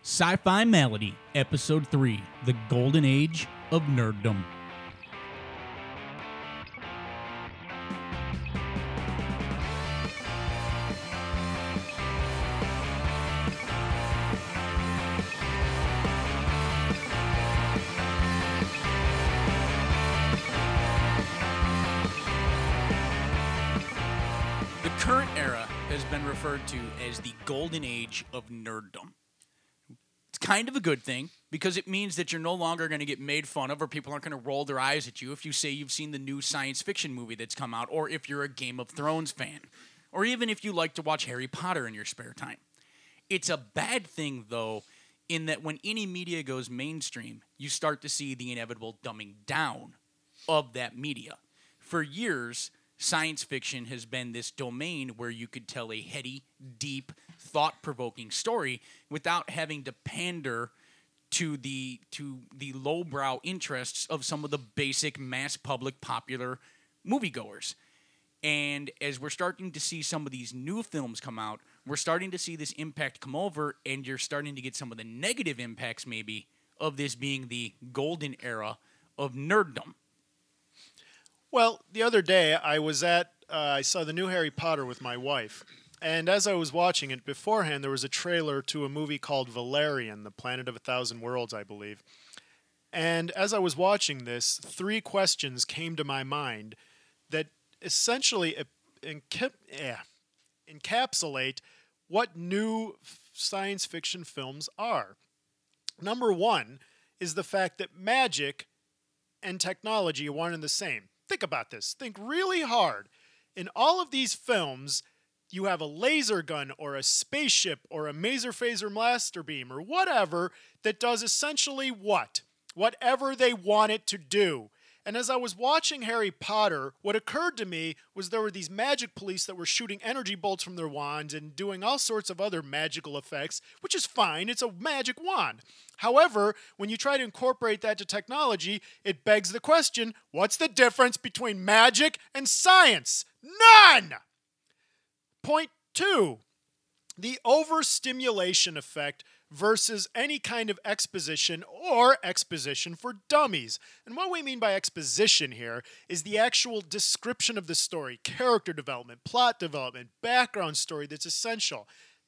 Sci-Fi Malady, Episode 3, The Golden Age of Nerddom. The current era has been referred to as the Golden Age of Nerddom. It's kind of a good thing because it means that you're no longer going to get made fun of or people aren't going to roll their eyes at you if you say you've seen the new science fiction movie that's come out or if you're a Game of Thrones fan or even if you like to watch Harry Potter in your spare time. It's a bad thing, though, in that when any media goes mainstream, you start to see the inevitable dumbing down of that media. For years, science fiction has been this domain where you could tell a heady, deep, thought-provoking story without having to pander to the lowbrow interests of some of the basic mass public popular moviegoers. And as we're starting to see some of these new films come out, we're starting to see this impact come over, and you're starting to get some of the negative impacts, maybe, of this being the golden era of nerddom. Well, the other day I saw the new Harry Potter with my wife. And as I was watching it beforehand, there was a trailer to a movie called Valerian, The Planet of a Thousand Worlds, I believe. And as I was watching this, three questions came to my mind that essentially encapsulate what new science fiction films are. Number one is the fact that magic and technology are one and the same. Think about this. Think really hard. In all of these films, you have a laser gun or a spaceship or a maser phaser blaster beam or whatever that does essentially what? Whatever they want it to do. And as I was watching Harry Potter, what occurred to me was there were these magic police that were shooting energy bolts from their wands and doing all sorts of other magical effects, which is fine. It's a magic wand. However, when you try to incorporate that to technology, it begs the question, what's the difference between magic and science? None! Point two, the overstimulation effect versus any kind of exposition or exposition for dummies. And what we mean by exposition here is the actual description of the story, character development, plot development, background story that's essential.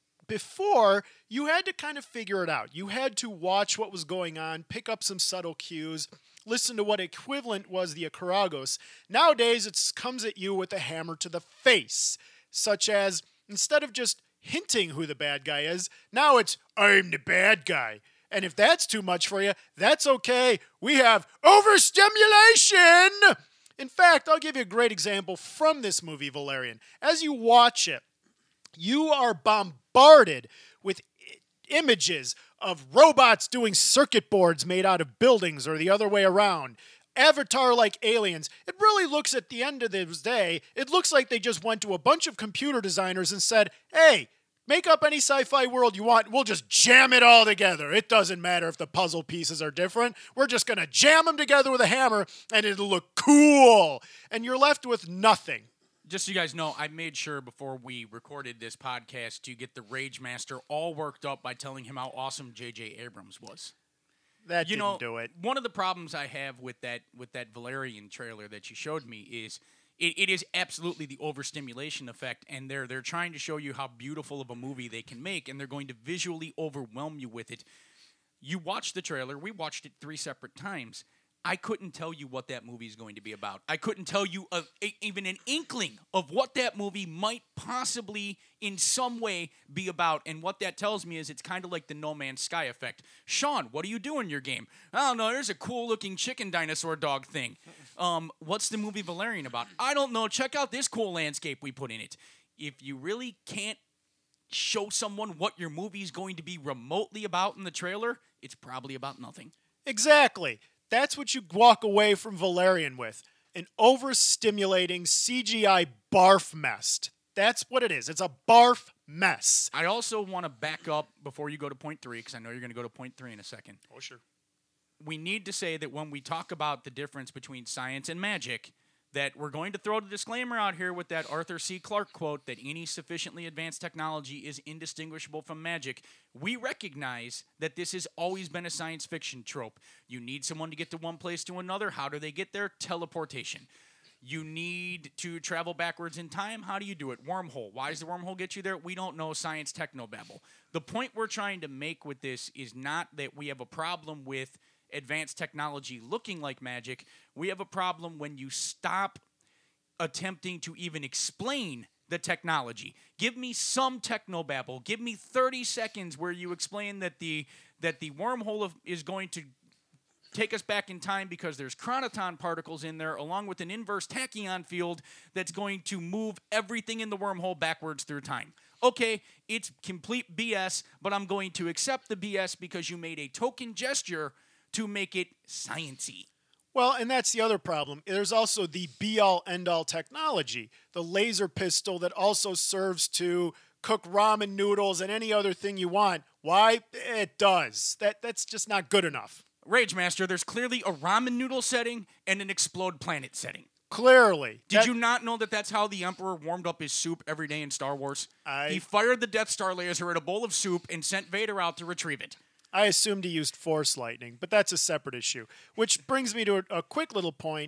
Before, you had to kind of figure it out. You had to watch what was going on, pick up some subtle cues, listen to what equivalent was the Akaragos. Nowadays, it comes at you with a hammer to the face, such as, instead of just hinting who the bad guy is, now it's, I'm the bad guy. And if that's too much for you, that's okay. We have overstimulation! In fact, I'll give you a great example from this movie, Valerian. As you watch it, you are bombarded with images of robots doing circuit boards made out of buildings or the other way around. Avatar-like aliens. It really looks, at the end of this day, it looks like they just went to a bunch of computer designers and said, hey, make up any sci-fi world you want. We'll just jam it all together. It doesn't matter if the puzzle pieces are different. We're just going to jam them together with a hammer, and it'll look cool. And you're left with nothing. Just so you guys know, I made sure before we recorded this podcast to get the Rage Master all worked up by telling him how awesome J.J. Abrams was. That didn't do it. One of the problems I have with that Valerian trailer that you showed me is it is absolutely the overstimulation effect, and they're trying to show you how beautiful of a movie they can make, and they're going to visually overwhelm you with it. You watched the trailer. We watched it 3 separate times. I couldn't tell you what that movie is going to be about. I couldn't tell you even an inkling of what that movie might possibly in some way be about. And what that tells me is it's kind of like the No Man's Sky effect. Sean, what do you do in your game? I don't know. There's a cool-looking chicken dinosaur dog thing. What's the movie Valerian about? I don't know. Check out this cool landscape we put in it. If you really can't show someone what your movie is going to be remotely about in the trailer, it's probably about nothing. Exactly. That's what you walk away from Valerian with. An overstimulating CGI barf mess. That's what it is. It's a barf mess. I also want to back up before you go to point 3, because I know you're going to go to point 3 in a second. Oh, sure. We need to say that when we talk about the difference between science and magic, that we're going to throw the disclaimer out here with that Arthur C. Clarke quote that any sufficiently advanced technology is indistinguishable from magic. We recognize that this has always been a science fiction trope. You need someone to get to one place to another. How do they get there? Teleportation. You need to travel backwards in time. How do you do it? Wormhole. Why does the wormhole get you there? We don't know. Science technobabble. The point we're trying to make with this is not that we have a problem with advanced technology looking like magic. We have a problem when you stop attempting to even explain the technology. Give me some technobabble. Give me 30 seconds where you explain that the wormhole is going to take us back in time because there's chronoton particles in there along with an inverse tachyon field that's going to move everything in the wormhole backwards through time. Okay, it's complete BS, but I'm going to accept the BS because you made a token gesture to make it science-y. Well, and that's the other problem. There's also the be-all, end-all technology, the laser pistol that also serves to cook ramen noodles and any other thing you want. Why? It does. That's just not good enough. Rage Master, there's clearly a ramen noodle setting and an explode planet setting. Clearly. Did you not know that that's how the Emperor warmed up his soup every day in Star Wars? He fired the Death Star laser at a bowl of soup and sent Vader out to retrieve it. I assumed he used Force lightning, but that's a separate issue. Which brings me to a quick little point.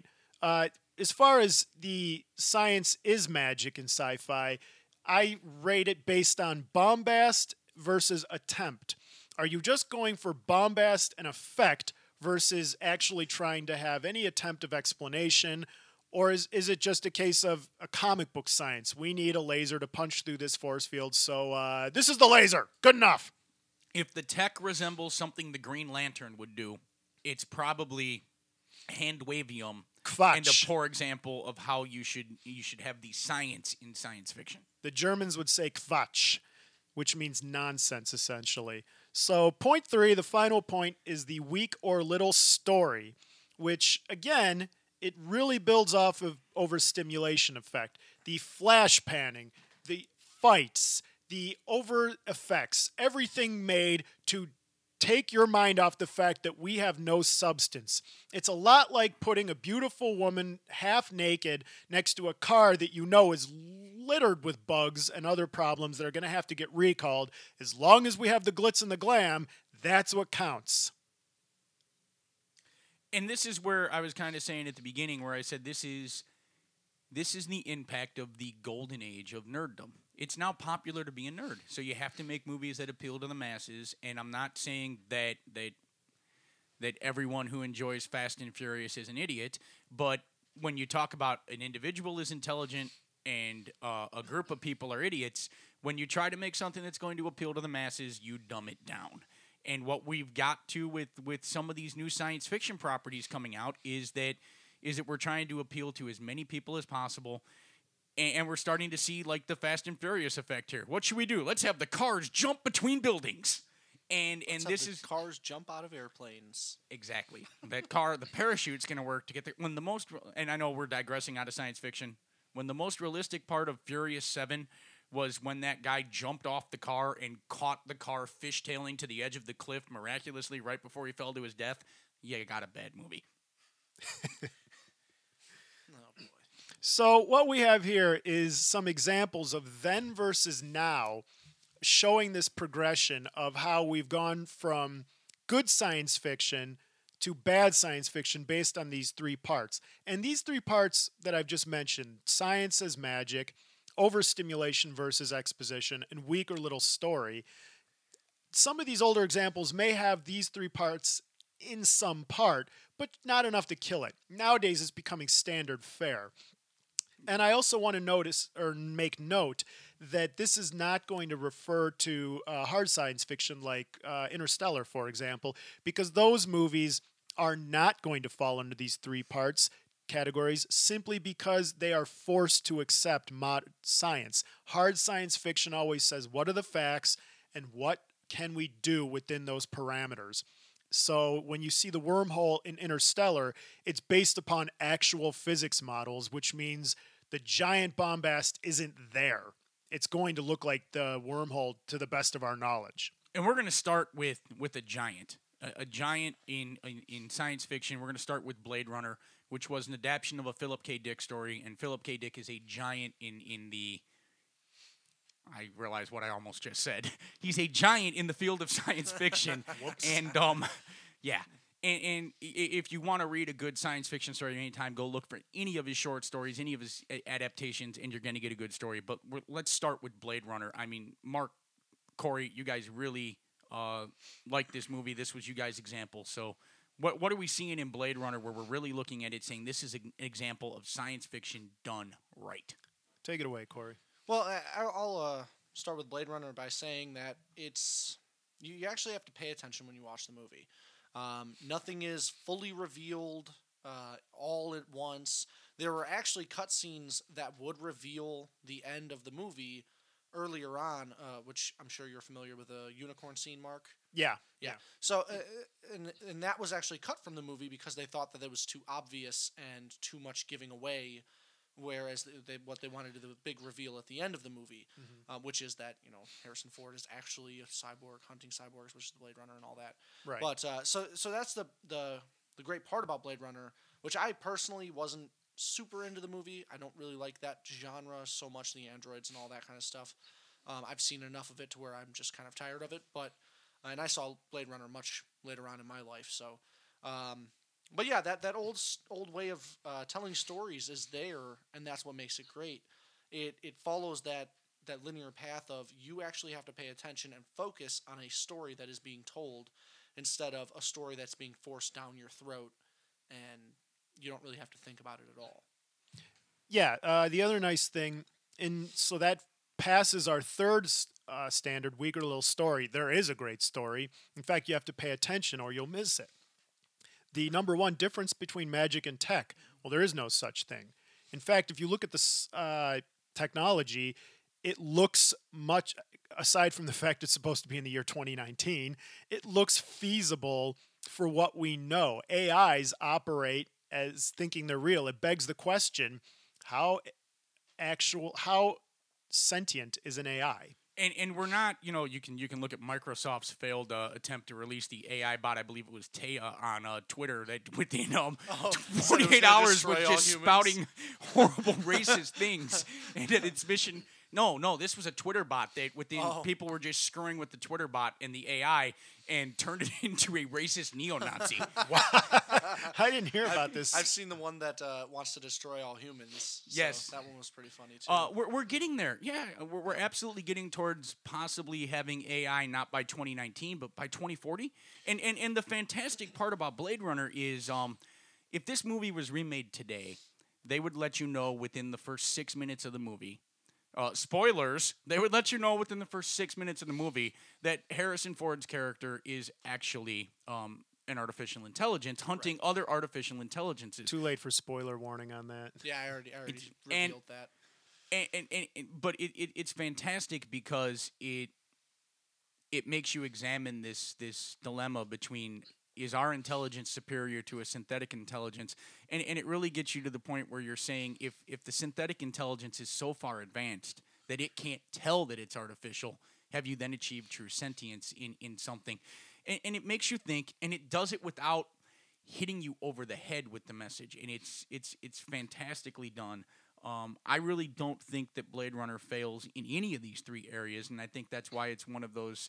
As far as the science is magic in sci-fi, I rate it based on bombast versus attempt. Are you just going for bombast and effect versus actually trying to have any attempt of explanation? Or is it just a case of a comic book science? We need a laser to punch through this force field, so this is the laser. Good enough. If the tech resembles something the Green Lantern would do, it's probably hand-wavium Quatsch. and a poor example of how you should have the science in science fiction. The Germans would say Quatsch, which means nonsense, essentially. So point 3, the final point, is the weak or little story, which, again, it really builds off of overstimulation effect. The flash panning, the fights, the over effects, everything made to take your mind off the fact that we have no substance. It's a lot like putting a beautiful woman half naked next to a car that you know is littered with bugs and other problems that are going to have to get recalled. As long as we have the glitz and the glam, that's what counts. And this is where I was kind of saying at the beginning where I said this is the impact of the golden age of nerddom. It's now popular to be a nerd, so you have to make movies that appeal to the masses. And I'm not saying that everyone who enjoys Fast and Furious is an idiot, but when you talk about an individual is intelligent and a group of people are idiots, when you try to make something that's going to appeal to the masses, you dumb it down. And what we've got to with some of these new science fiction properties coming out is that we're trying to appeal to as many people as possible. And we're starting to see like the Fast and Furious effect here. What should we do? Let's have the cars jump between buildings. And this is cars jump out of airplanes. Exactly. That car, the parachute's going to work to get there. And I know we're digressing out of science fiction. When the most realistic part of Furious 7 was when that guy jumped off the car and caught the car fishtailing to the edge of the cliff miraculously right before he fell to his death. Yeah, you got a bad movie. Oh, boy. So what we have here is some examples of then versus now, showing this progression of how we've gone from good science fiction to bad science fiction based on these 3 parts. And these 3 parts that I've just mentioned, science as magic, overstimulation versus exposition, and weak or little story, some of these older examples may have these 3 parts in some part, but not enough to kill it. Nowadays, it's becoming standard fare. And I also want to notice or make note that this is not going to refer to hard science fiction like Interstellar, for example, because those movies are not going to fall under these 3 parts categories simply because they are forced to accept modern science. Hard science fiction always says, what are the facts and what can we do within those parameters? So when you see the wormhole in Interstellar, it's based upon actual physics models, which means the giant bombast isn't there. It's going to look like the wormhole to the best of our knowledge. And we're going to start with a giant. a giant in science fiction. We're going to start with Blade Runner, which was an adaptation of a Philip K. Dick story, and Philip K. Dick is a giant in the. I realize what I almost just said. He's a giant in the field of science fiction, and yeah. And if you want to read a good science fiction story anytime, go look for any of his short stories, any of his adaptations, and you're going to get a good story. But let's start with Blade Runner. I mean, Mark, Corey, you guys really like this movie. This was you guys' example. So what are we seeing in Blade Runner where we're really looking at it saying this is an example of science fiction done right? Take it away, Corey. Well, I'll start with Blade Runner by saying that it's you actually have to pay attention when you watch the movie. Nothing is fully revealed all at once. There were actually cutscenes that would reveal the end of the movie earlier on, which I'm sure you're familiar with the unicorn scene, Mark. Yeah. So, and that was actually cut from the movie because they thought that it was too obvious and too much giving away. Whereas what they wanted to do, the big reveal at the end of the movie, which is that Harrison Ford is actually a cyborg hunting cyborgs, which is the Blade Runner and all that. Right. But so that's the great part about Blade Runner, which I personally wasn't super into the movie. I don't really like that genre so much, the androids and all that kind of stuff. I've seen enough of it to where I'm just kind of tired of it. But and I saw Blade Runner much later on in my life, so. But yeah, that old way of telling stories is there, and that's what makes it great. It follows that linear path of you actually have to pay attention and focus on a story that is being told instead of a story that's being forced down your throat, and you don't really have to think about it at all. Yeah, the other nice thing, so that passes our third standard, weaker little story. There is a great story. In fact, you have to pay attention or you'll miss it. The number one difference between magic and tech, well, there is no such thing. In fact, if you look at the technology, it looks much, aside from the fact it's supposed to be in the year 2019, it looks feasible for what we know. AIs operate as thinking they're real. It begs the question, how sentient is an AI? And we're not, you can look at Microsoft's failed attempt to release the AI bot. I believe it was Taya on Twitter that within 48 hours was just spouting horrible racist things, and that its mission. No, this was a Twitter bot that people were just screwing with the Twitter bot and the AI and turned it into a racist neo-Nazi. Wow. I didn't hear about this. I've seen the one that wants to destroy all humans. So yes. That one was pretty funny, too. We're getting there. Yeah, we're absolutely getting towards possibly having AI not by 2019, but by 2040. And the fantastic part about Blade Runner is if this movie was remade today, they would let you know within the first 6 minutes of the movie. Spoilers, they would let you know within the first 6 minutes of the movie that Harrison Ford's character is actually an artificial intelligence hunting other artificial intelligences. Too late for spoiler warning on that. Yeah, I already revealed that. But it's fantastic because it makes you examine this dilemma between is our intelligence superior to a synthetic intelligence? And it really gets you to the point where you're saying if the synthetic intelligence is so far advanced that it can't tell that it's artificial, have you then achieved true sentience in something? And it makes you think, and it does it without hitting you over the head with the message. And it's fantastically done. I really don't think that Blade Runner fails in any of these three areas, and I think that's why it's one of those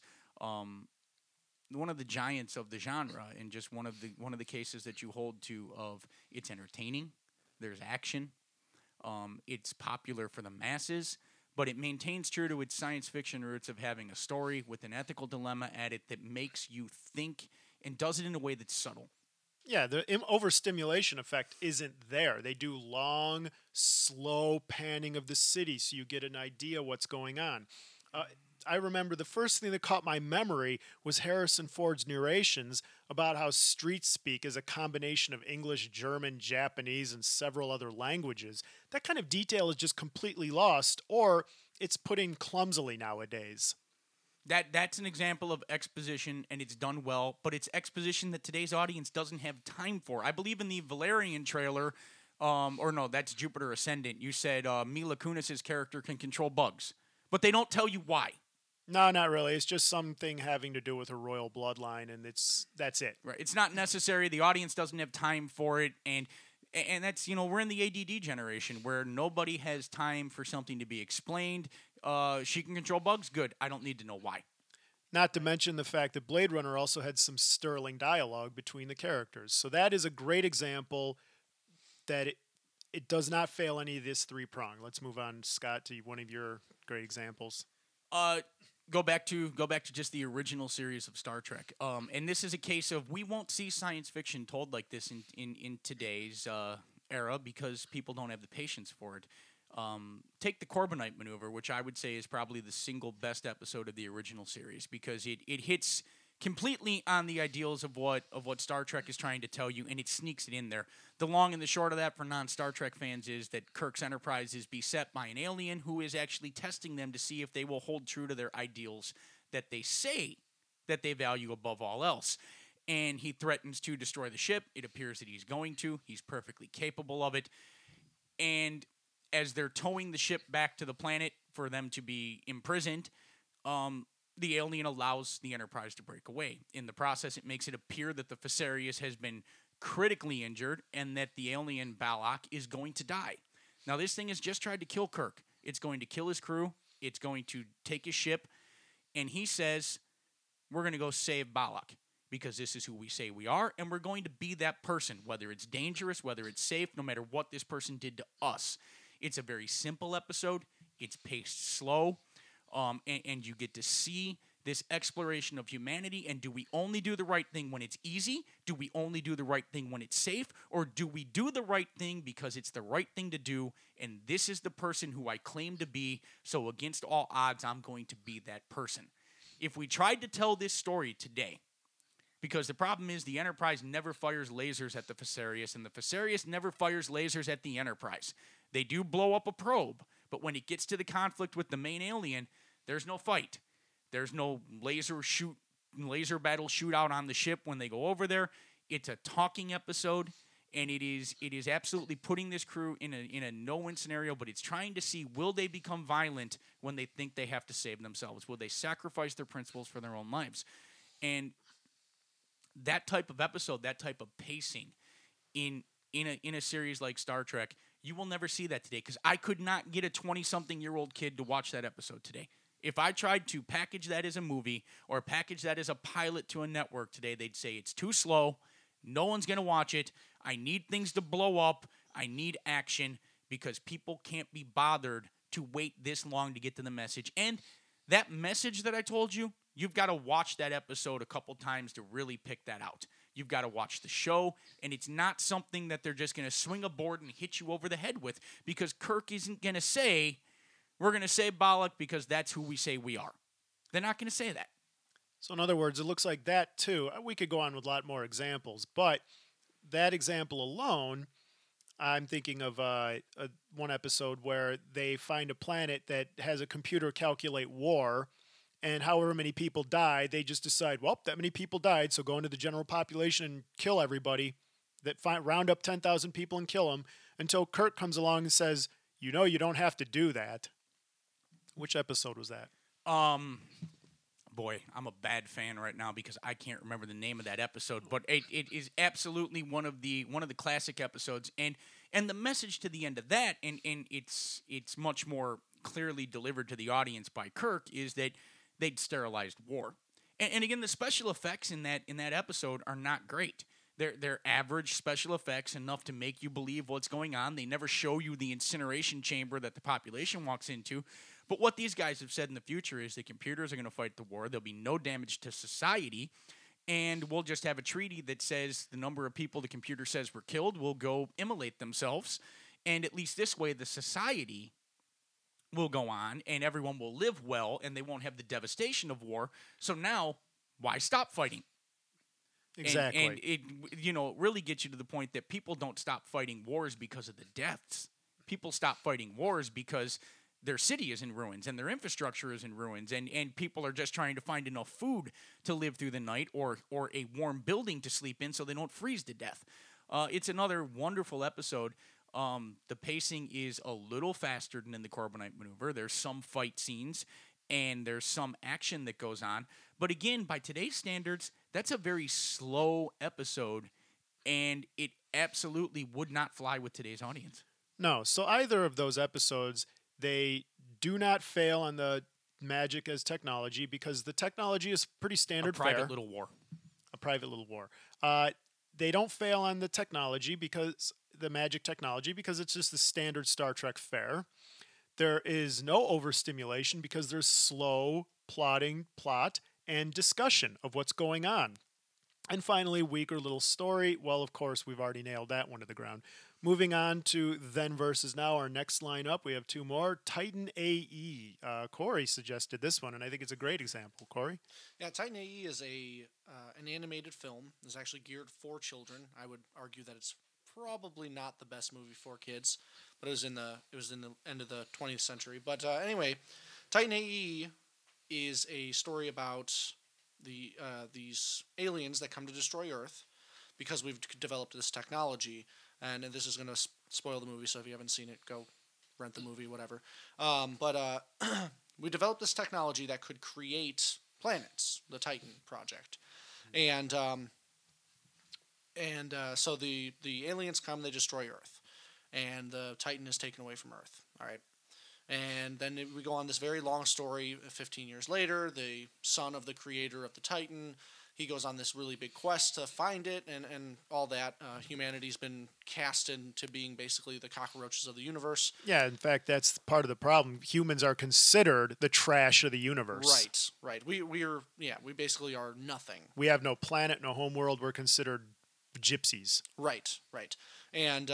one of the giants of the genre, and just one of the cases that you hold to of it's entertaining, there's action, it's popular for the masses, but it maintains true to its science fiction roots of having a story with an ethical dilemma at it that makes you think and does it in a way that's subtle. Yeah, the overstimulation effect isn't there. They do long, slow panning of the city so you get an idea what's going on. I remember the first thing that caught my memory was Harrison Ford's narrations about how street speak is a combination of English, German, Japanese, and several other languages. That kind of detail is just completely lost, or it's put in clumsily nowadays. That's an example of exposition, and it's done well, but it's exposition that today's audience doesn't have time for. I believe in the Valerian trailer, or no, that's Jupiter Ascendant, you said Mila Kunis's character can control bugs, but they don't tell you why. No, not really. It's just something having to do with a royal bloodline, and that's it. Right. It's not necessary. The audience doesn't have time for it, and that's, we're in the ADD generation where nobody has time for something to be explained. She can control bugs. Good. I don't need to know why. Not to mention the fact that Blade Runner also had some sterling dialogue between the characters. So that is a great example that it does not fail any of this three-prong. Let's move on, Scott, to one of your great examples. Go back to just the original series of Star Trek. And this is a case of we won't see science fiction told like this in today's era because people don't have the patience for it. Take the Corbomite maneuver, which I would say is probably the single best episode of the original series because it hits completely on the ideals of what Star Trek is trying to tell you, and it sneaks it in there. The long and the short of that for non-Star Trek fans is that Kirk's Enterprise is beset by an alien who is actually testing them to see if they will hold true to their ideals that they say that they value above all else. And he threatens to destroy the ship. It appears that he's going to. He's perfectly capable of it. And as they're towing the ship back to the planet for them to be imprisoned, the alien allows the Enterprise to break away. In the process, it makes it appear that the Fesarius has been critically injured and that the alien Balak is going to die. Now, this thing has just tried to kill Kirk. It's going to kill his crew. It's going to take his ship. And he says, we're going to go save Balak because this is who we say we are, and we're going to be that person, whether it's dangerous, whether it's safe, no matter what this person did to us. It's a very simple episode. It's paced slow. And you get to see this exploration of humanity, and do we only do the right thing when it's easy? Do we only do the right thing when it's safe? Or do we do the right thing because it's the right thing to do, and this is the person who I claim to be, so against all odds, I'm going to be that person. If we tried to tell this story today, because the problem is the Enterprise never fires lasers at the Fesarius, and the Fesarius never fires lasers at the Enterprise. They do blow up a probe, but when it gets to the conflict with the main alien, there's no fight. There's no laser battle shootout on the ship when they go over there. It's a talking episode, and it is absolutely putting this crew in a no-win scenario, but it's trying to see, will they become violent when they think they have to save themselves? Will they sacrifice their principles for their own lives? And that type of episode, that type of pacing in a series like Star Trek, you will never see that today because I could not get a 20-something-year-old kid to watch that episode today. If I tried to package that as a movie or package that as a pilot to a network today, they'd say it's too slow. No one's going to watch it. I need things to blow up. I need action because people can't be bothered to wait this long to get to the message. And that message that I told you, you've got to watch that episode a couple times to really pick that out. You've got to watch the show, and it's not something that they're just going to swing a board and hit you over the head with because Kirk isn't going to say, we're going to say Balak because that's who we say we are. They're not going to say that. So in other words, it looks like that too. We could go on with a lot more examples, but that example alone, I'm thinking of one episode where they find a planet that has a computer calculate war, and however many people die, they just decide, well, that many people died, so go into the general population and kill everybody. Round up 10,000 people and kill them until Kirk comes along and says, you don't have to do that. Which episode was that? Boy, I'm a bad fan right now because I can't remember the name of that episode, but it is absolutely one of the classic episodes, and the message to the end of that, and it's much more clearly delivered to the audience by Kirk, is that they'd sterilized war, and again, the special effects in that episode are not great. They're average special effects, enough to make you believe what's going on. They never show you the incineration chamber that the population walks into. But what these guys have said in the future is the computers are going to fight the war. There'll be no damage to society. And we'll just have a treaty that says the number of people the computer says were killed will go immolate themselves. And at least this way, the society will go on and everyone will live well and they won't have the devastation of war. So now, why stop fighting? Exactly. And it really gets you to the point that people don't stop fighting wars because of the deaths. People stop fighting wars because their city is in ruins and their infrastructure is in ruins, and people are just trying to find enough food to live through the night or a warm building to sleep in so they don't freeze to death. It's another wonderful episode. The pacing is a little faster than in the Corbomite maneuver. There's some fight scenes, and there's some action that goes on. But again, by today's standards, that's a very slow episode, and it absolutely would not fly with today's audience. No, so either of those episodes, they do not fail on the magic as technology because the technology is pretty standard A private fare. little war. A private little war. They don't fail on the technology because the magic technology because it's just the standard Star Trek fare. There is no overstimulation because there's slow plot and discussion of what's going on. And finally, weaker little story. Well, of course, we've already nailed that one to the ground. Moving on to Then versus Now, our next lineup, we have two more. Titan AE. Corey suggested this one, and I think it's a great example. Corey? Yeah, Titan AE is an animated film. It's actually geared for children. I would argue that it's probably not the best movie for kids, but it was in the end of the 20th century. But anyway, Titan AE is a story about these aliens that come to destroy Earth because we've developed this technology. And this is going to spoil the movie, so if you haven't seen it, go rent the movie, whatever. But we developed this technology that could create planets, the Titan project. And so the aliens come, they destroy Earth. And the Titan is taken away from Earth. All right. And then we go on this very long story. 15 years later, the son of the creator of the Titan, he goes on this really big quest to find it and all that. Humanity's been cast into being basically the cockroaches of the universe. Yeah, in fact, that's part of the problem. Humans are considered the trash of the universe. Right. We basically are nothing. We have no planet, no homeworld. We're considered gypsies. Right. And,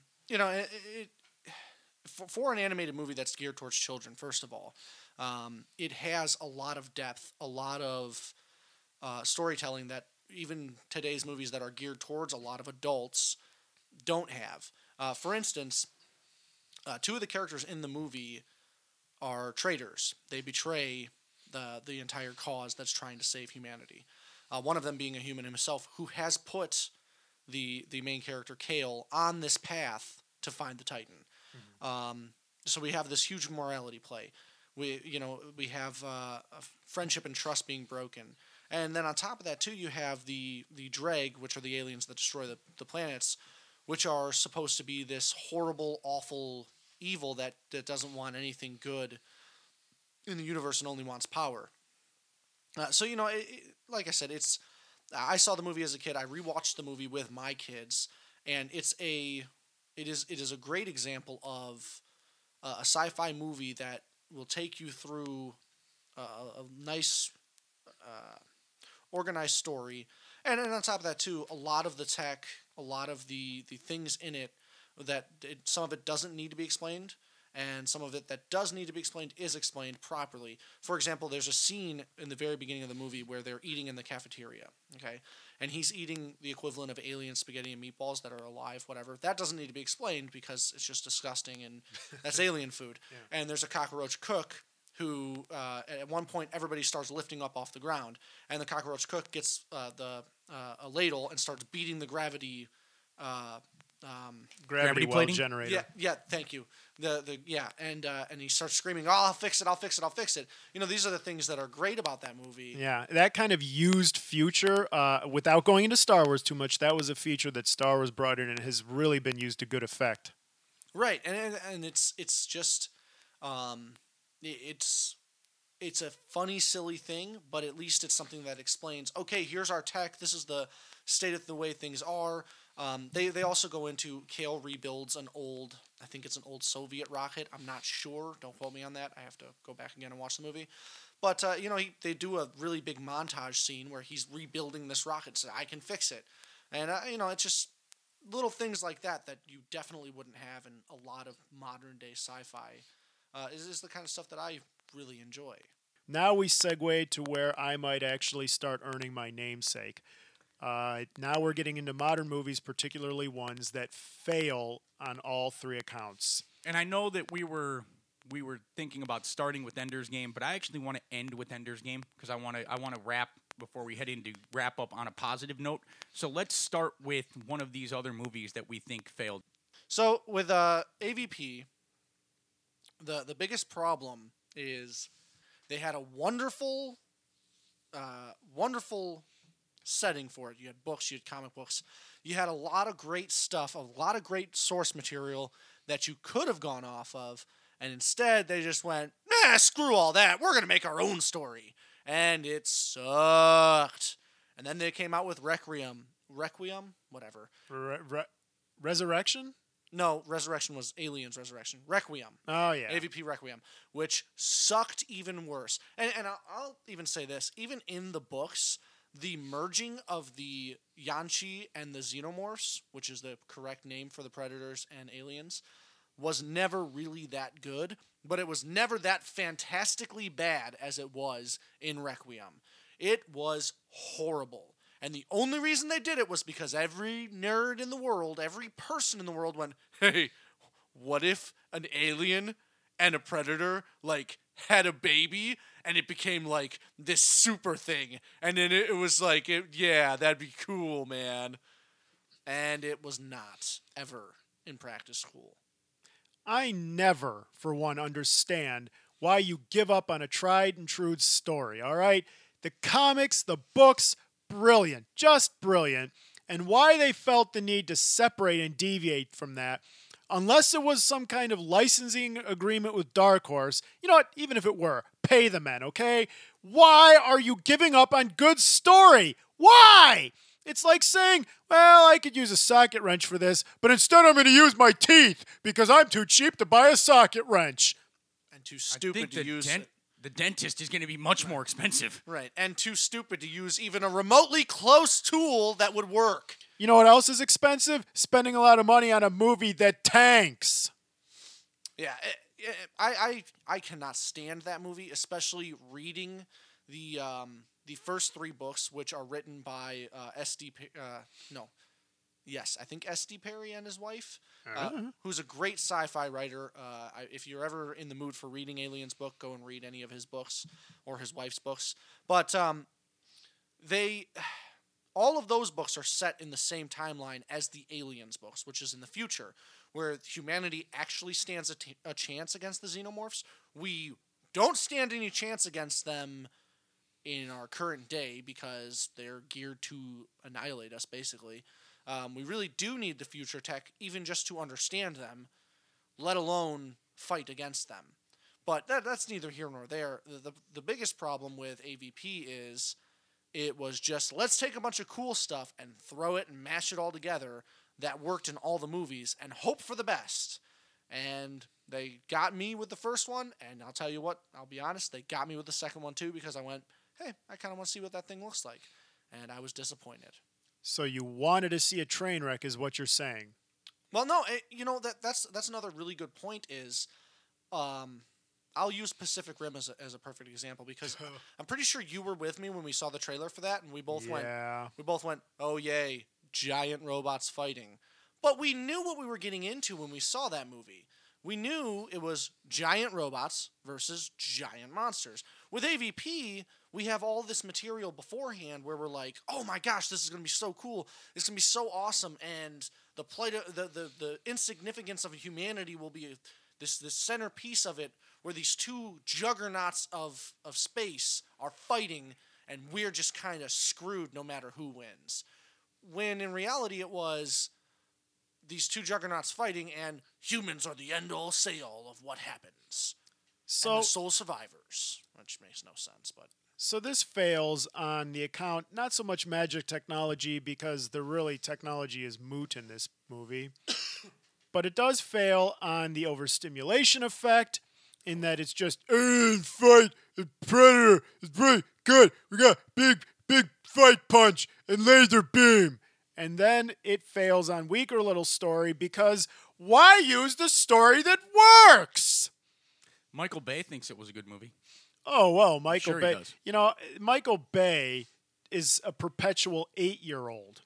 for an animated movie that's geared towards children, first of all, it has a lot of depth, a lot of storytelling that even today's movies that are geared towards a lot of adults don't have. For instance, two of the characters in the movie are traitors. They betray the entire cause that's trying to save humanity. One of them being a human himself who has put the main character, Kale, on this path to find the Titan. Mm-hmm. So we have this huge morality play. We have friendship and trust being broken. And then on top of that, too, you have the Dreg, which are the aliens that destroy the planets, which are supposed to be this horrible, awful evil that doesn't want anything good in the universe and only wants power. Like I said, I saw the movie as a kid. I rewatched the movie with my kids, and it is a great example of a sci-fi movie that will take you through a nice organized story, and on top of that too, a lot of the tech, a lot of the things in it some of it doesn't need to be explained, and some of it that does need to be explained is explained properly. For example, there's a scene in the very beginning of the movie where they're eating in the cafeteria, okay, and he's eating the equivalent of alien spaghetti and meatballs that are alive, whatever. That doesn't need to be explained because it's just disgusting and that's alien food. Yeah. And there's a cockroach cook who at one point everybody starts lifting up off the ground, and the cockroach cook gets a ladle and starts beating the gravity well plating? generator. Yeah, thank you. And he starts screaming, "Oh, I'll fix it." These are the things that are great about that movie. Yeah, that kind of used future, without going into Star Wars too much, that was a feature that Star Wars brought in and has really been used to good effect. Right, and it's just it's a funny, silly thing, but at least it's something that explains, okay, here's our tech, this is the state of the way things are. They also go into Kale rebuilds I think it's an old Soviet rocket. I'm not sure. Don't quote me on that. I have to go back again and watch the movie. But, they do a really big montage scene where he's rebuilding this rocket so I can fix it. And, it's just little things like that you definitely wouldn't have in a lot of modern-day sci-fi. Is the kind of stuff that I really enjoy. Now we segue to where I might actually start earning my namesake. Now we're getting into modern movies, particularly ones that fail on all three accounts. And I know that we were thinking about starting with Ender's Game, but I actually want to end with Ender's Game because I want to wrap before we head into wrap up on a positive note. So let's start with one of these other movies that we think failed. So with AVP, the biggest problem is They had a wonderful, wonderful setting for it. You had books, you had comic books, you had a lot of great stuff, a lot of great source material that you could have gone off of, and instead they just went, nah, screw all that. We're gonna make our own story, and it sucked. And then they came out with Requiem, whatever. Resurrection? No, Resurrection was Aliens Resurrection. Requiem. Oh, yeah. AVP Requiem, which sucked even worse. And I'll even say this. Even in the books, the merging of the Yanchi and the Xenomorphs, which is the correct name for the Predators and aliens, was never really that good, but it was never that fantastically bad as it was in Requiem. It was horrible. And the only reason they did it was because every nerd in the world, every person in the world went, hey, what if an alien and a predator, like, had a baby and it became, like, this super thing? And then it was like, yeah, that'd be cool, man. And it was not ever in practice cool. I never, for one, understand why you give up on a tried and true story, all right? The comics, the books, brilliant, just brilliant. And why they felt the need to separate and deviate from that, unless it was some kind of licensing agreement with Dark Horse, you know what, even if it were, pay the men, okay? Why are you giving up on good story? Why? It's like saying, well, I could use a socket wrench for this, but instead I'm going to use my teeth because I'm too cheap to buy a socket wrench. And too stupid to use it. The dentist is going to be much more expensive. Right, and too stupid to use even a remotely close tool that would work. You know what else is expensive? Spending a lot of money on a movie that tanks. Yeah, I cannot stand that movie, especially reading the first three books, which are written by I think S.D. Perry and his wife, who's a great sci-fi writer. If you're ever in the mood for reading Alien's book, go and read any of his books or his wife's books. But all of those books are set in the same timeline as the Aliens books, which is in the future, where humanity actually stands a chance against the Xenomorphs. We don't stand any chance against them in our current day because they're geared to annihilate us, basically. We really do need the future tech even just to understand them, let alone fight against them. But that's neither here nor there. The biggest problem with AVP is it was just, let's take a bunch of cool stuff and throw it and mash it all together that worked in all the movies and hope for the best. And they got me with the first one, and I'll tell you what, I'll be honest, they got me with the second one too, because I went, hey, I kind of want to see what that thing looks like. And I was disappointed. So you wanted to see a train wreck is what you're saying. Well, no, that's another really good point is, I'll use Pacific Rim as a perfect example, because I'm pretty sure you were with me when we saw the trailer for that, and we both went, oh yay, giant robots fighting. But we knew what we were getting into when we saw that movie. We knew it was giant robots versus giant monsters. With AVP, we have all this material beforehand where we're like, oh my gosh, this is going to be so cool. It's going to be so awesome. And the plight of the insignificance of humanity will be this centerpiece of it, where these two juggernauts of space are fighting, and we're just kind of screwed no matter who wins. When in reality it was these two juggernauts fighting, and humans are the end-all say-all of what happens. And the sole survivors, which makes no sense, but... So this fails on the account, not so much magic technology, because the really technology is moot in this movie, but it does fail on the overstimulation effect, in that it's just, fight, the Predator is pretty good, we got big fight punch and laser beam. And then it fails on weaker little story, because why use the story that works? Michael Bay thinks it was a good movie. Oh, well, Michael Bay. He does. You know, Michael Bay is a perpetual 8-year-old.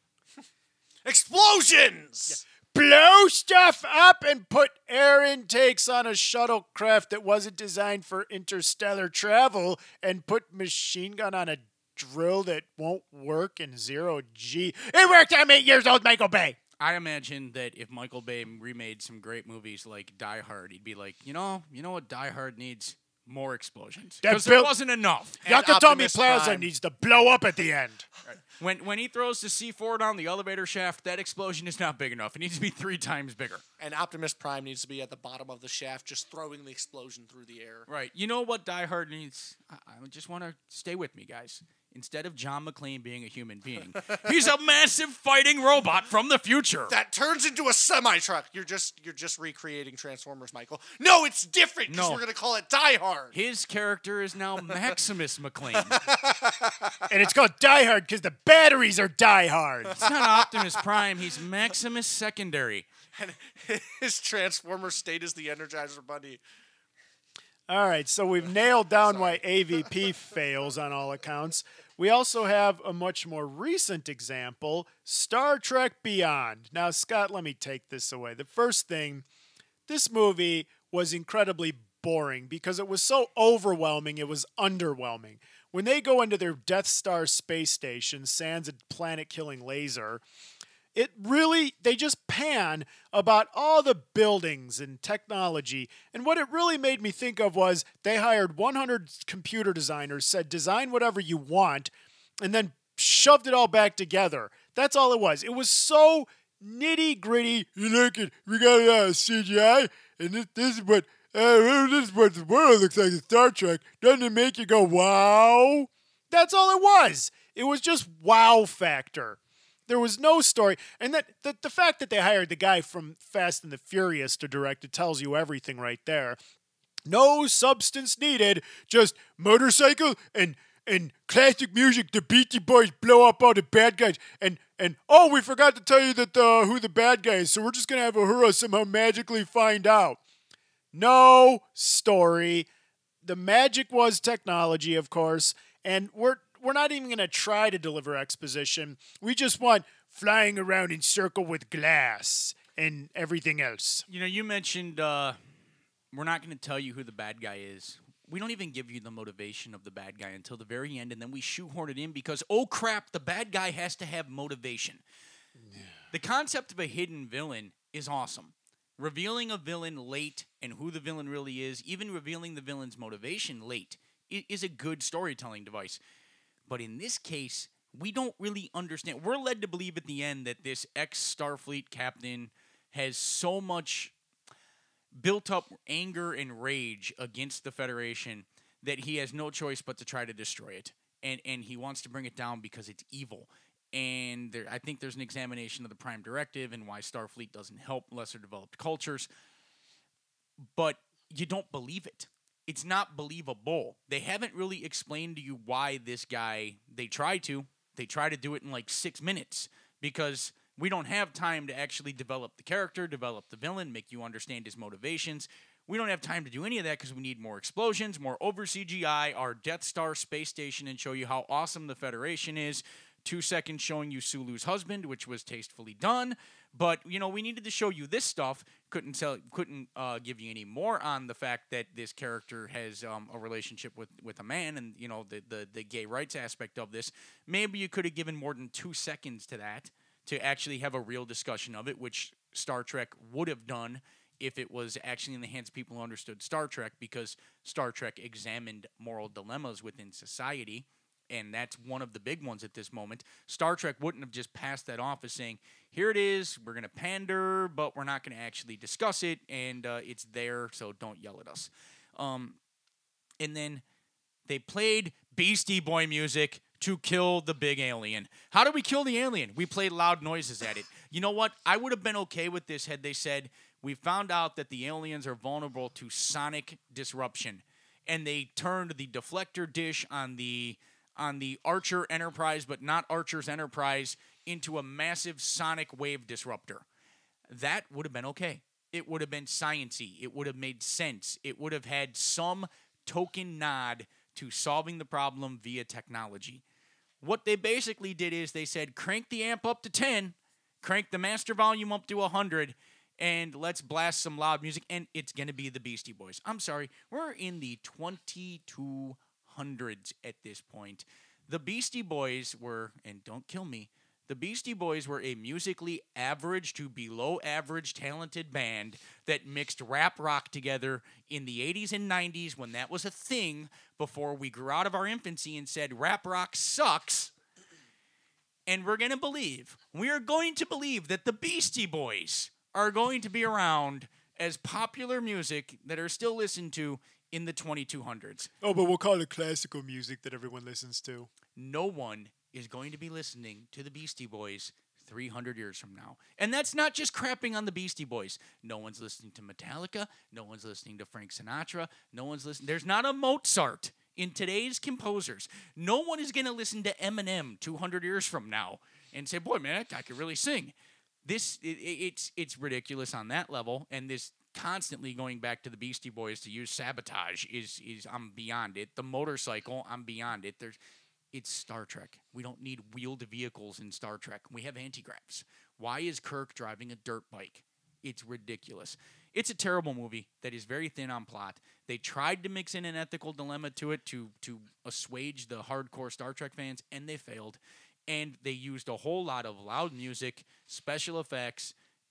Explosions! Blow stuff up and put air intakes on a shuttlecraft that wasn't designed for interstellar travel, and put machine gun on a drill that won't work in 0G. It worked. I'm 8 years old, Michael Bay. I imagine that if Michael Bay remade some great movies like Die Hard, he'd be like, you know what Die Hard needs? more explosions. That Because there built- wasn't enough. And Nakatomi Optimus Plaza Prime. needs to blow up at the end. When he throws the C4 down the elevator shaft, that explosion is not big enough. It needs to be 3 times bigger. And Optimus Prime needs to be at the bottom of the shaft, just throwing the explosion through the air. Right. You know what Die Hard needs? I just want to stay with me, guys. Instead of John McClane being a human being, he's a massive fighting robot from the future. That turns into a semi-truck. You're just recreating Transformers, Michael. No, it's different because No. we're gonna call it Die Hard. His character is now Maximus McClane. And it's called Die Hard because the batteries are Die Hard. It's not Optimus Prime. He's Maximus Secondary. And his Transformer state is the Energizer Bunny. All right, so we've nailed down why AVP fails on all accounts. We also have a much more recent example, Star Trek Beyond. Now, Scott, let me take this away. The first thing, this movie was incredibly boring because it was so overwhelming, it was underwhelming. When they go into their Death Star space station, sans a planet-killing laser, it really, they just pan about all the buildings and technology. And what it really made me think of was they hired 100 computer designers, said, design whatever you want, and then shoved it all back together. That's all it was. It was so nitty gritty. You look at, we got CGI, and this is what the world looks like in Star Trek. Doesn't it make you go, wow? That's all it was. It was just wow factor. There was no story. And that the fact that they hired the guy from Fast and the Furious to direct it tells you everything right there. No substance needed, just motorcycle and classic music. The Beastie Boys blow up all the bad guys. And oh, we forgot to tell you that who the bad guy is, so we're just going to have Uhura somehow magically find out. No story. The magic was technology, of course, and we're not even going to try to deliver exposition. We just want flying around in circle with glass and everything else. You know, you mentioned we're not going to tell you who the bad guy is. We don't even give you the motivation of the bad guy until the very end, and then we shoehorn it in because, oh crap, the bad guy has to have motivation. Yeah. The concept of a hidden villain is awesome. Revealing a villain late and who the villain really is, even revealing the villain's motivation late, is a good storytelling device. But in this case, we don't really understand. We're led to believe at the end that this ex-Starfleet captain has so much built up anger and rage against the Federation that he has no choice but to try to destroy it. And he wants to bring it down because it's evil. And I think there's an examination of the Prime Directive and why Starfleet doesn't help lesser developed cultures. But you don't believe it. It's not believable. They haven't really explained to you why this guy, they try to do it in like 6 minutes because we don't have time to actually develop the character, develop the villain, make you understand his motivations. We don't have time to do any of that because we need more explosions, more over CGI, our Death Star space station, and show you how awesome the Federation is. 2 seconds showing you Sulu's husband, which was tastefully done. But, you know, we needed to show you this stuff. Couldn't give you any more on the fact that this character has a relationship with a man and, you know, the gay rights aspect of this. Maybe you could have given more than 2 seconds to that to actually have a real discussion of it, which Star Trek would have done if it was actually in the hands of people who understood Star Trek, because Star Trek examined moral dilemmas within society. And that's one of the big ones at this moment. Star Trek wouldn't have just passed that off as saying, here it is, we're going to pander, but we're not going to actually discuss it, and it's there, so don't yell at us. And then they played Beastie Boy music to kill the big alien. How do we kill the alien? We played loud noises at it. You know what? I would have been okay with this had they said, we found out that the aliens are vulnerable to sonic disruption, and they turned the deflector dish on the Archer Enterprise, but not Archer's Enterprise, into a massive sonic wave disruptor. That would have been okay. It would have been science-y. It would have made sense. It would have had some token nod to solving the problem via technology. What they basically did is they said, crank the amp up to 10, crank the master volume up to 100, and let's blast some loud music, and it's going to be the Beastie Boys. I'm sorry, we're in the 2200s at this point. The Beastie Boys were, and don't kill me, The Beastie Boys were a musically average to below average talented band that mixed rap rock together in the 80s and 90s when that was a thing, before we grew out of our infancy and said rap rock sucks. And we are going to believe that the Beastie Boys are going to be around as popular music that are still listened to in the 2200s. Oh, but we'll call it classical music that everyone listens to. No one is going to be listening to the Beastie Boys 300 years from now. And that's not just crapping on the Beastie Boys. No one's listening to Metallica. No one's listening to Frank Sinatra. No one's listening. There's not a Mozart in today's composers. No one is going to listen to Eminem 200 years from now and say, boy, man, that guy could really sing. It's ridiculous on that level. And this constantly going back to the Beastie Boys to use Sabotage is I'm beyond it. The motorcycle, I'm beyond it. It's Star Trek. We don't need wheeled vehicles in Star Trek. We have anti-gravs. Why is Kirk driving a dirt bike? It's ridiculous. It's a terrible movie that is very thin on plot. They tried to mix in an ethical dilemma to it to assuage the hardcore Star Trek fans, and they failed. And they used a whole lot of loud music, special effects,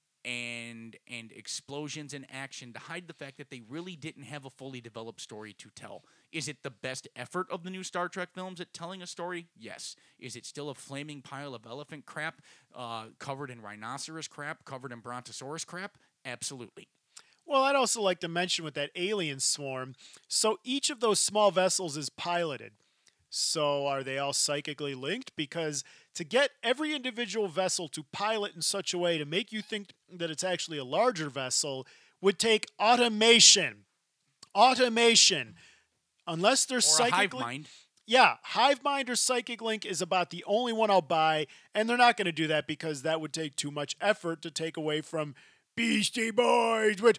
and explosions and action to hide the fact that they really didn't have a fully developed story to tell. Is it the best effort of the new Star Trek films at telling a story? Yes. Is it still a flaming pile of elephant crap covered in rhinoceros crap, covered in brontosaurus crap? Absolutely. Well, I'd also like to mention with that alien swarm, so each of those small vessels is piloted. So are they all psychically linked? Because to get every individual vessel to pilot in such a way to make you think that it's actually a larger vessel would take automation. Automation. Unless they're psychically... Hive mind. Yeah, Hive Mind or Psychic Link is about the only one I'll buy, and they're not going to do that because that would take too much effort to take away from Beastie Boys, which,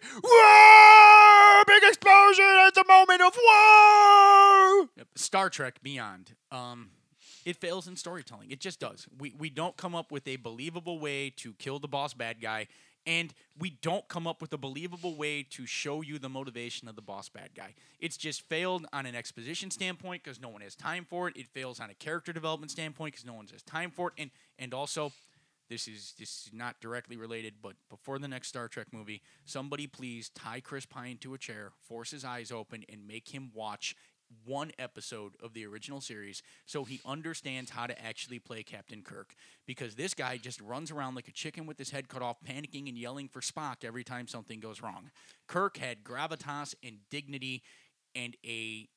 whoa, big explosion at the moment of whoa! Yep. Star Trek Beyond. It fails in storytelling. It just does. We don't come up with a believable way to kill the boss bad guy, and we don't come up with a believable way to show you the motivation of the boss bad guy. It's just failed on an exposition standpoint because no one has time for it. It fails on a character development standpoint because no one has time for it. And also, this is not directly related, but before the next Star Trek movie, somebody please tie Chris Pine to a chair, force his eyes open, and make him watch one episode of the original series so he understands how to actually play Captain Kirk. Because this guy just runs around like a chicken with his head cut off, panicking and yelling for Spock every time something goes wrong. Kirk had gravitas and dignity and a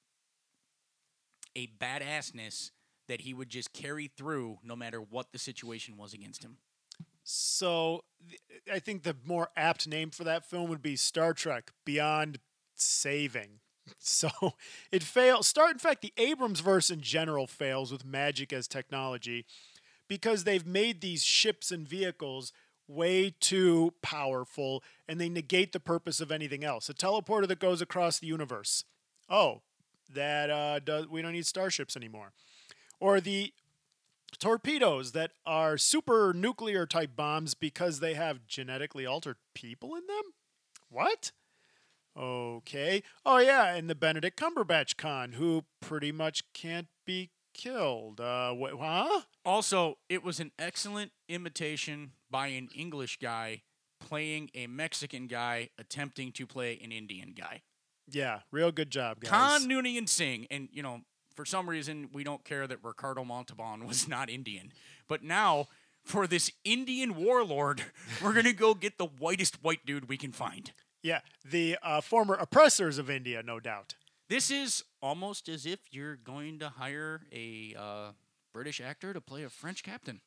badassness that he would just carry through no matter what the situation was against him. So I think the more apt name for that film would be Star Trek Beyond Saving. So it fails. In fact, the Abrams verse in general fails with magic as technology because they've made these ships and vehicles way too powerful and they negate the purpose of anything else. A teleporter that goes across the universe. Oh, we don't need starships anymore. Or the torpedoes that are super nuclear type bombs because they have genetically altered people in them? What? Okay. Oh, yeah, and the Benedict Cumberbatch con, who pretty much can't be killed. Huh? Also, it was an excellent imitation by an English guy playing a Mexican guy attempting to play an Indian guy. Yeah, real good job, guys. Khan Noonien Singh, and, for some reason, we don't care that Ricardo Montalban was not Indian. But now, for this Indian warlord, we're going to go get the whitest white dude we can find. Yeah, the former oppressors of India, no doubt. This is almost as if you're going to hire a British actor to play a French captain.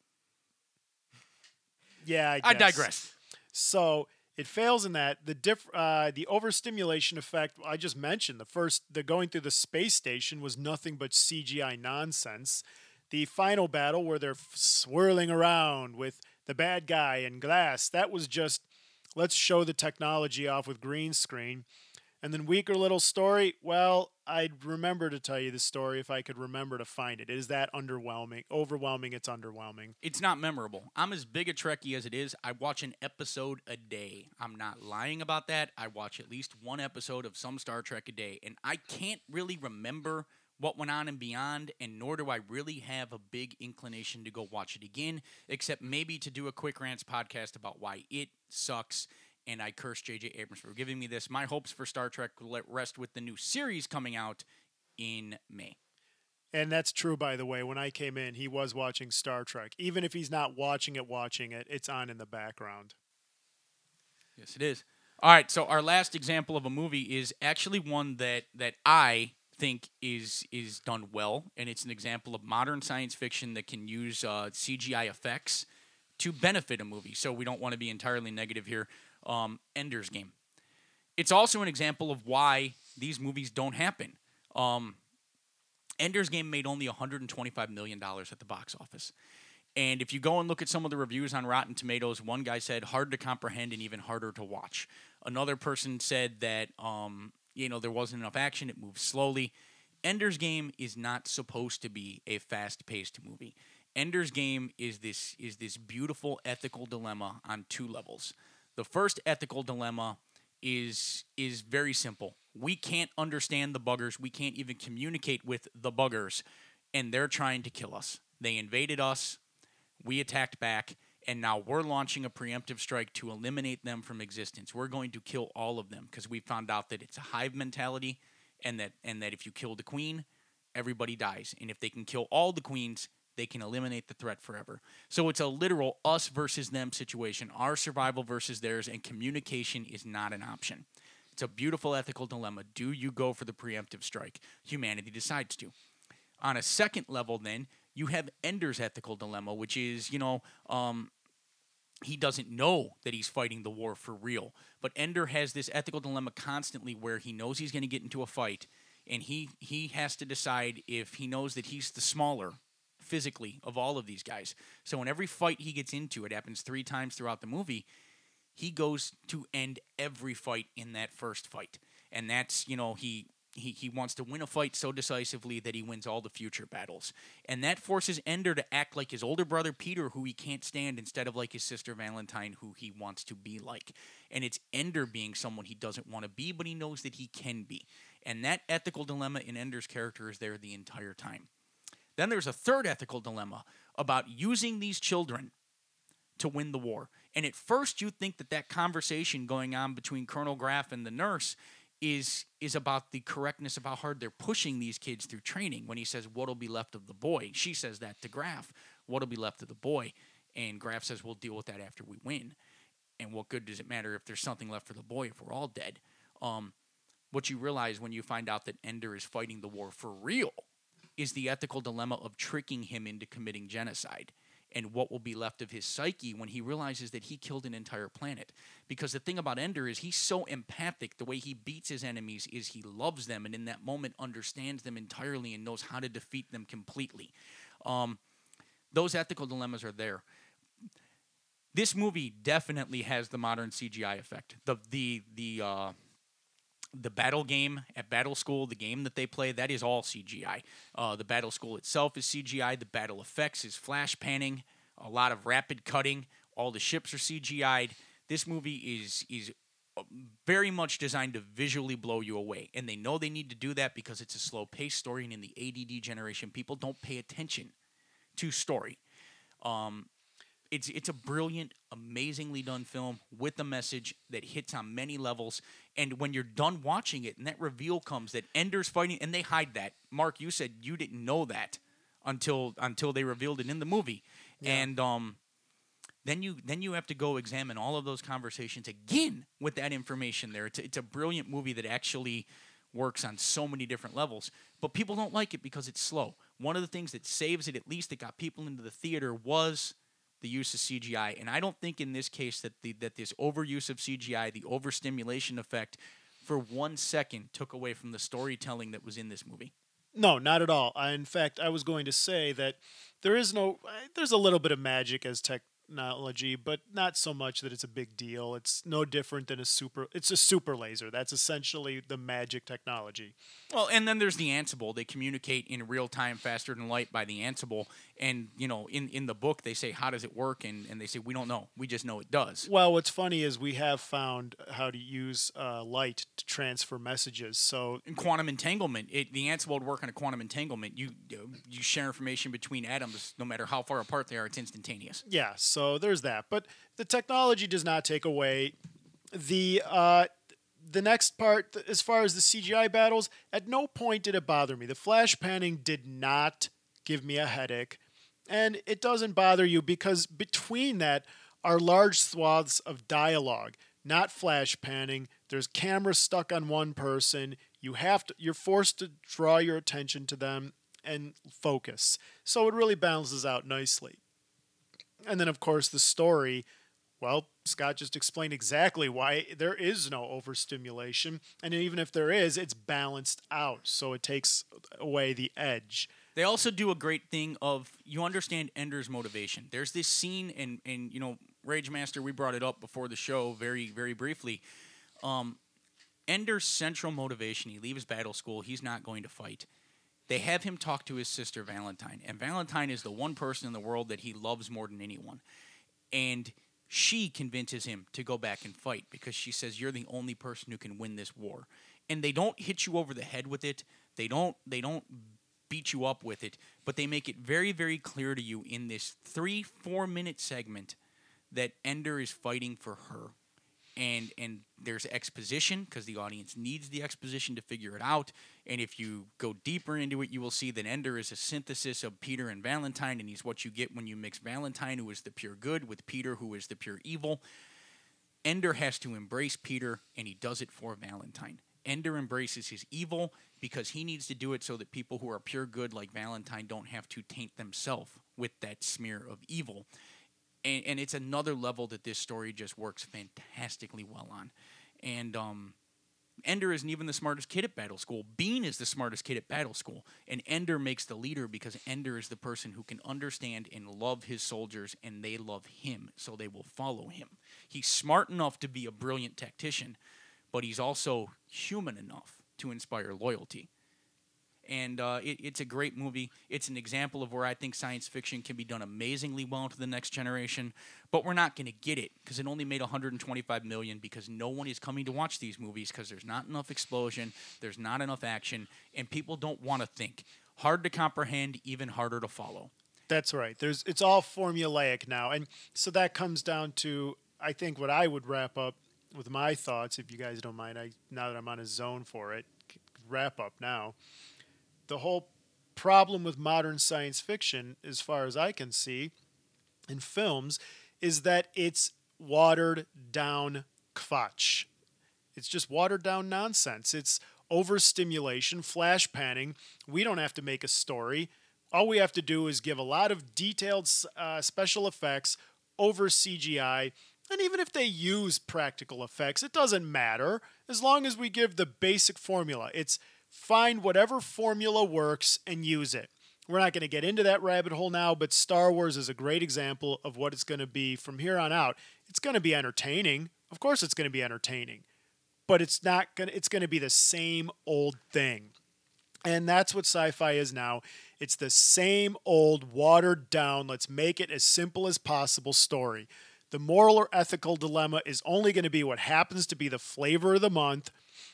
Yeah, I guess. I digress. So it fails in that. The overstimulation effect I just mentioned, the going through the space station was nothing but CGI nonsense. The final battle where they're swirling around with the bad guy and glass, that was just, let's show the technology off with green screen. And then weaker little story, well, I'd remember to tell you the story if I could remember to find it. It is that underwhelming. Overwhelming, it's underwhelming. It's not memorable. I'm as big a Trekkie as it is. I watch an episode a day. I'm not lying about that. I watch at least one episode of some Star Trek a day. And I can't really remember what went on and beyond, and nor do I really have a big inclination to go watch it again, except maybe to do a quick rants podcast about why it sucks. And I curse J.J. Abrams for giving me this. My hopes for Star Trek will rest with the new series coming out in May. And that's true, by the way. When I came in, he was watching Star Trek. Even if he's not watching it, it's on in the background. Yes, it is. All right, so our last example of a movie is actually one that I think is done well, and it's an example of modern science fiction that can use CGI effects to benefit a movie. So we don't want to be entirely negative here. Ender's Game. It's also an example of why these movies don't happen. Ender's Game made only $125 million at the box office. And if you go and look at some of the reviews on Rotten Tomatoes, one guy said hard to comprehend and even harder to watch. Another person said that there wasn't enough action, it moves slowly. Ender's Game is not supposed to be a fast-paced movie. Ender's Game is this beautiful ethical dilemma on two levels. The first ethical dilemma is very simple. We can't understand the buggers. We can't even communicate with the buggers, and they're trying to kill us. They invaded us. We attacked back, and now we're launching a preemptive strike to eliminate them from existence. We're going to kill all of them because we found out that it's a hive mentality, and that if you kill the queen, everybody dies. And if they can kill all the queens, they can eliminate the threat forever. So it's a literal us versus them situation, our survival versus theirs, and communication is not an option. It's a beautiful ethical dilemma. Do you go for the preemptive strike? Humanity decides to. On a second level, then, you have Ender's ethical dilemma, which is, he doesn't know that he's fighting the war for real. But Ender has this ethical dilemma constantly where he knows he's going to get into a fight, and he has to decide if he knows that he's the smaller physically of all of these guys. So in every fight he gets into, it happens 3 times throughout the movie, he goes to end every fight in that first fight. And that's, he wants to win a fight so decisively that he wins all the future battles. And that forces Ender to act like his older brother Peter, who he can't stand, instead of like his sister Valentine, who he wants to be like. And it's Ender being someone he doesn't want to be, but he knows that he can be. And that ethical dilemma in Ender's character is there the entire time. Then there's a third ethical dilemma about using these children to win the war. And at first you think that conversation going on between Colonel Graff and the nurse is about the correctness of how hard they're pushing these kids through training. When he says, what'll be left of the boy? She says that to Graff. What'll be left of the boy? And Graff says, we'll deal with that after we win. And what good does it matter if there's something left for the boy if we're all dead? What you realize when you find out that Ender is fighting the war for real is the ethical dilemma of tricking him into committing genocide, and what will be left of his psyche when he realizes that he killed an entire planet. Because the thing about Ender is he's so empathic. The way he beats his enemies is he loves them, and in that moment understands them entirely and knows how to defeat them completely. Those ethical dilemmas are there. This movie definitely has the modern CGI effect. The battle game at Battle School, the game that they play, that is all CGI. The Battle School itself is CGI. The battle effects is flash panning, a lot of rapid cutting. All the ships are CGI'd. This movie is very much designed to visually blow you away. And they know they need to do that because it's a slow-paced story, and in the ADD generation, people don't pay attention to story. It's a brilliant, amazingly done film with a message that hits on many levels. And when you're done watching it and that reveal comes that Ender's fighting, and they hide that. Mark, you said you didn't know that until they revealed it in the movie. Yeah. And then you have to go examine all of those conversations again with that information there. It's a brilliant movie that actually works on so many different levels. But people don't like it because it's slow. One of the things that saves it, at least that got people into the theater, was the use of CGI. And I don't think in this case that this overuse of CGI, the overstimulation effect, for 1 second took away from the storytelling that was in this movie. No, not at all. In fact, I was going to say that there's a little bit of magic as technology, but not so much that it's a big deal. It's no different than it's a super laser. That's essentially the magic technology. Well, and then there's the Ansible. They communicate in real time faster than light by the Ansible. And, in the book, they say, how does it work? And they say, we don't know. We just know it does. Well, what's funny is we have found how to use light to transfer messages. So In quantum entanglement, the Ansible would work on a quantum entanglement. You share information between atoms, no matter how far apart they are, it's instantaneous. yeah, so there's that. But the technology does not take away the next part. As far as the CGI battles, at no point did it bother me. The flash panning did not give me a headache, and it doesn't bother you because between that are large swaths of dialogue, not flash panning. There's cameras stuck on one person. You're forced to draw your attention to them and focus. So it really balances out nicely. And then, of course, the story. Well, Scott just explained exactly why there is no overstimulation. And even if there is, it's balanced out. So it takes away the edge. They also do a great thing of, you understand Ender's motivation. There's this scene, and Rage Master, we brought it up before the show very, very briefly. Ender's central motivation, he leaves battle school, he's not going to fight. They have him talk to his sister Valentine, and Valentine is the one person in the world that he loves more than anyone. And she convinces him to go back and fight because she says, you're the only person who can win this war. And they don't hit you over the head with it. They don't beat you up with it, but they make it very, very clear to you in this 3-4 minute segment that Ender is fighting for her. And there's exposition because the audience needs the exposition to figure it out. And if you go deeper into it, you will see that Ender is a synthesis of Peter and Valentine, and he's what you get when you mix Valentine, who is the pure good, with Peter, who is the pure evil. Ender has to embrace Peter, and he does it for Valentine. Ender embraces his evil because he needs to do it so that people who are pure good like Valentine don't have to taint themselves with that smear of evil. And it's another level that this story just works fantastically well on. And Ender isn't even the smartest kid at battle school. Bean is the smartest kid at battle school. And Ender makes the leader because Ender is the person who can understand and love his soldiers, and they love him, so they will follow him. He's smart enough to be a brilliant tactician, but he's also human enough to inspire loyalty. And it's a great movie. It's an example of where I think science fiction can be done amazingly well to the next generation, but we're not going to get it because it only made $125 million because no one is coming to watch these movies because there's not enough explosion, there's not enough action, and people don't want to think. Hard to comprehend, even harder to follow. That's right. It's all formulaic now. And so that comes down to, I think, what I would wrap up with my thoughts, if you guys don't mind. Now that I'm on a zone for it, wrap up now. The whole problem with modern science fiction, as far as I can see, in films, is that it's watered down kvach. It's just watered down nonsense. It's overstimulation, flash panning. We don't have to make a story. All we have to do is give a lot of detailed special effects over CGI. And even if they use practical effects, it doesn't matter as long as we give the basic formula. It's find whatever formula works and use it. We're not going to get into that rabbit hole now, but Star Wars is a great example of what it's going to be from here on out. It's going to be entertaining. Of course it's going to be entertaining. But it's going to be the same old thing. And that's what sci-fi is now. It's the same old watered down, let's make it as simple as possible story. The moral or ethical dilemma is only going to be what happens to be the flavor of the month.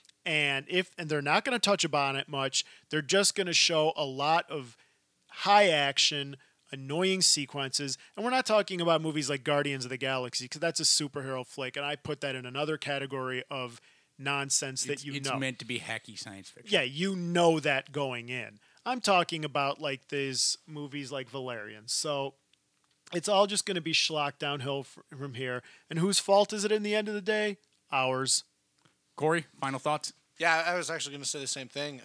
And they're not going to touch upon it much, they're just going to show a lot of high action, annoying sequences. And we're not talking about movies like Guardians of the Galaxy, because that's a superhero flick, and I put that in another category of nonsense that it's meant to be hacky science fiction. Yeah, you know that going in. I'm talking about like these movies like Valerian. So it's all just going to be schlock downhill from here. And whose fault is it in the end of the day? Ours. Corey, final thoughts? Yeah, I was actually going to say the same thing.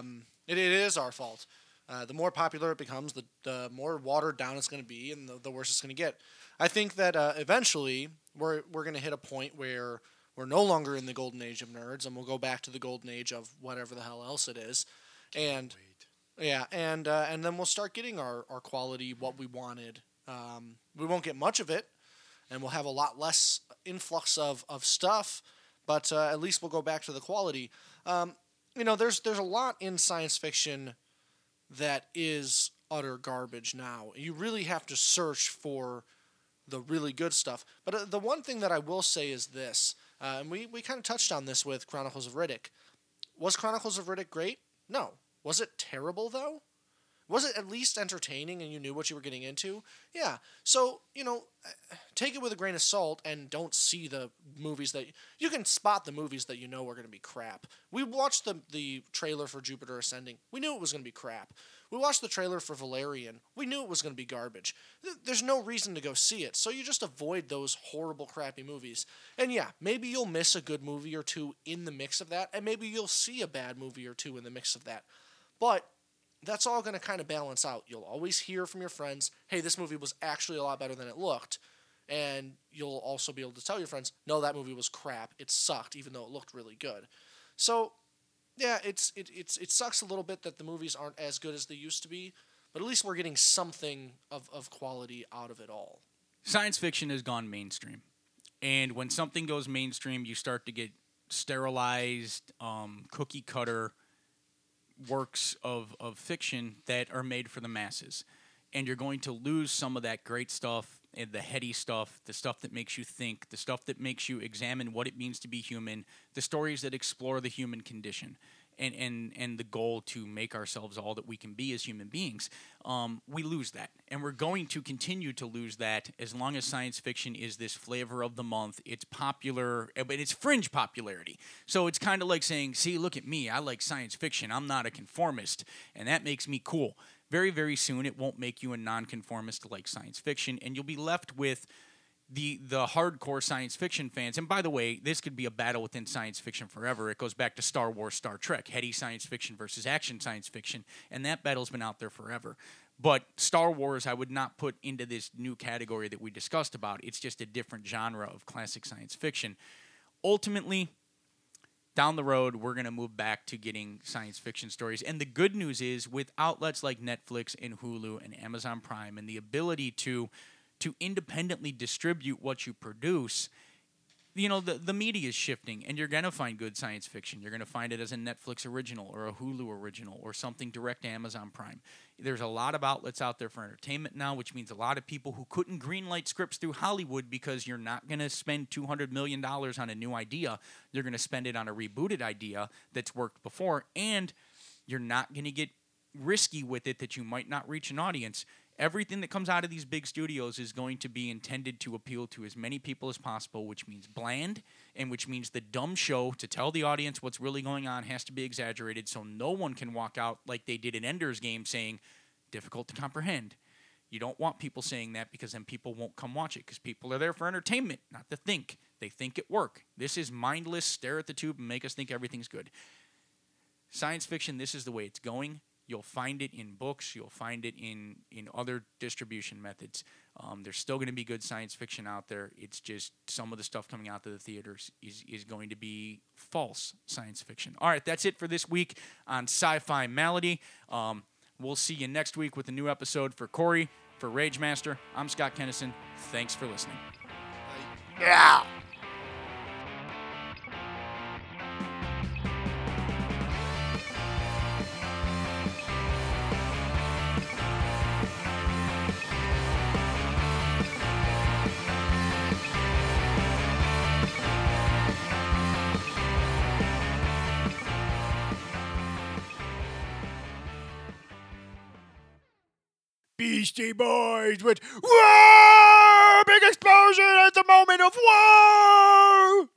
It is our fault. The more popular it becomes, the more watered down it's going to be, and the worse it's going to get. I think that eventually we're going to hit a point where we're no longer in the golden age of nerds, and we'll go back to the golden age of whatever the hell else it is. And yeah, and then we'll start getting our quality, what we wanted. We won't get much of it, and we'll have a lot less influx of stuff, but at least we'll go back to the quality. There's a lot in science fiction that is utter garbage now. You really have to search for the really good stuff. But the one thing that I will say is this, and we kind of touched on this with Chronicles of Riddick. Was Chronicles of Riddick great? No. Was it terrible, though? Was it at least entertaining and you knew what you were getting into? Yeah. So, take it with a grain of salt and don't see the movies that... You can spot the movies that you know are going to be crap. We watched the trailer for Jupiter Ascending. We knew it was going to be crap. We watched the trailer for Valerian. We knew it was going to be garbage. There's no reason to go see it, so you just avoid those horrible, crappy movies. And yeah, maybe you'll miss a good movie or two in the mix of that, and maybe you'll see a bad movie or two in the mix of that. But that's all going to kind of balance out. You'll always hear from your friends, hey, this movie was actually a lot better than it looked. And you'll also be able to tell your friends, no, that movie was crap. It sucked, even though it looked really good. So, yeah, it sucks a little bit that the movies aren't as good as they used to be, but at least we're getting something of quality out of it all. Science fiction has gone mainstream. And when something goes mainstream, you start to get sterilized, cookie-cutter works of fiction that are made for the masses. And you're going to lose some of that great stuff, and the heady stuff, the stuff that makes you think, the stuff that makes you examine what it means to be human, the stories that explore the human condition, and the goal to make ourselves all that we can be as human beings. We lose that. And we're going to continue to lose that as long as science fiction is this flavor of the month. It's popular, but it's fringe popularity. So it's kind of like saying, see, look at me. I like science fiction. I'm not a conformist, and that makes me cool. Very, very soon, it won't make you a nonconformist to like science fiction, and you'll be left with the hardcore science fiction fans. And by the way, this could be a battle within science fiction forever. It goes back to Star Wars, Star Trek, heady science fiction versus action science fiction, and that battle's been out there forever. But Star Wars, I would not put into this new category that we discussed about. It's just a different genre of classic science fiction. Ultimately, down the road, we're going to move back to getting science fiction stories. And the good news is, with outlets like Netflix and Hulu and Amazon Prime and the ability to independently distribute what you produce, the media is shifting, and you're going to find good science fiction. You're going to find it as a Netflix original or a Hulu original or something direct to Amazon Prime. There's a lot of outlets out there for entertainment now, which means a lot of people who couldn't greenlight scripts through Hollywood because you're not going to spend $200 million on a new idea. You're going to spend it on a rebooted idea that's worked before, and you're not going to get risky with it that you might not reach an audience. Everything that comes out of these big studios is going to be intended to appeal to as many people as possible, which means bland, and which means the dumb show to tell the audience what's really going on has to be exaggerated so no one can walk out like they did in Ender's Game saying, difficult to comprehend. You don't want people saying that because then people won't come watch it because people are there for entertainment, not to think. They think at work. This is mindless, stare at the tube and make us think everything's good. Science fiction, this is the way it's going. You'll find it in books. You'll find it in other distribution methods. There's still going to be good science fiction out there. It's just some of the stuff coming out to the theaters is going to be false science fiction. All right, that's it for this week on Sci-Fi Malady. We'll see you next week with a new episode. For Corey, for Rage Master, I'm Scott Kennison. Thanks for listening. Yeah. Beastie Boys with whoa, big explosion at the moment of whoa.